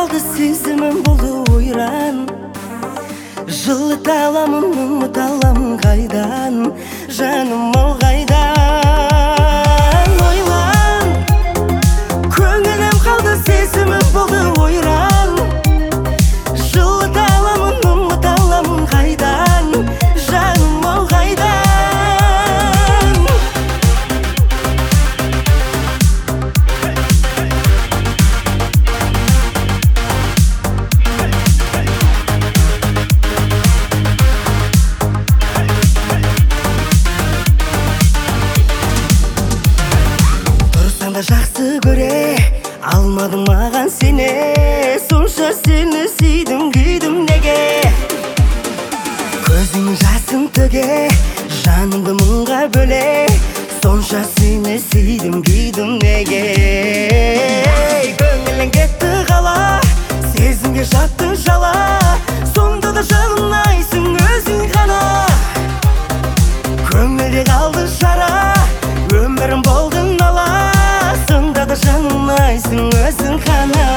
қалды сезімім болды ойран. Жылыта аламын, ұмыта аламын қайдан, жаным ау қайдан. Ойлан, көңілім қалды сезімім болды ойран. Жылыта аламын, ұмыта аламын қайдан, жаным ау қайдан. Жақсы көре алмадым маған сені, сонша сені сүйдім күйдім неге. Көзің жасын төге, жанымды мұңға бөле, сонша сені сүйдім күйдім неге. Көңілің кетті қала, сезімге жаттың жала, сонда да жанымайсың өзің ғана. Көңілде қалды жара, өмірім болды нала, сонда да жанымайсың өзің ғана.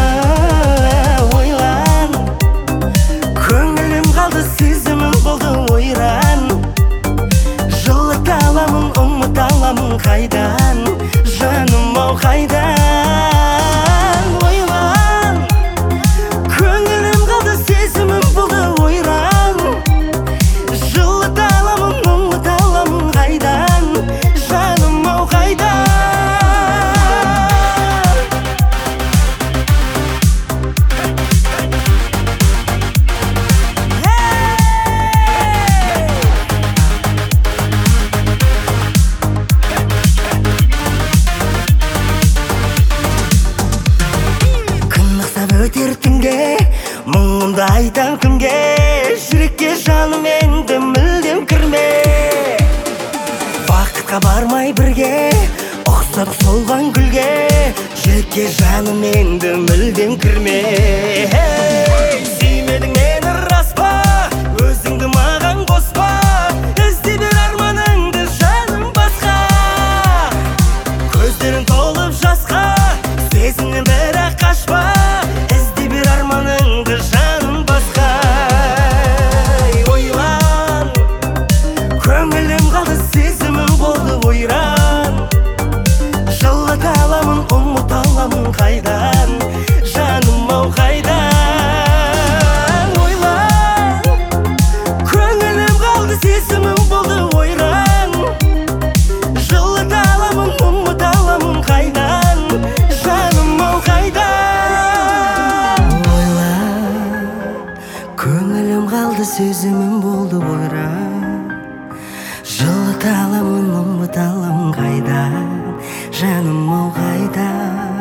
Ойлан, көңілім қалды сезімім болды ойран. Жылыта аламын, ұмыта аламын қайдан, жаным ау қайдан. Ойлан, көңілім қалды сезімім болды ойран. Жылыта аламын, ұмыта аламын қайдан, жаным ау қайдан. Өтер түнге, мұңымды айтам кімге, жүрекке жаным енді мүлдем кірме. Бақытқа бармай бірге, ұқсадық солған гүлге, жүрекке жаным енді мүлдем кірме. Сүймедің мені рас па, өзіңді маған қоспа, ізде бер арманыңды жаным басқа. Көздерің толып жасқа, сезімнен бірақ қашпа, арманыңды жаным басқа. Ойлан, көңілім қалды сезімім болды ойран. Жылыта аламын, ұмыта аламын қайдан, жаным ау қайдан. Ойлан, көңілім қалды сезімім болды ойран. Жылыта аламын, ұмыта аламын қайдан, жаным ау қайдан. Көңілім қалды сезімім болды ойран. Жылыта аламын, ұмыта аламын қайдан, жаным ау қайдан.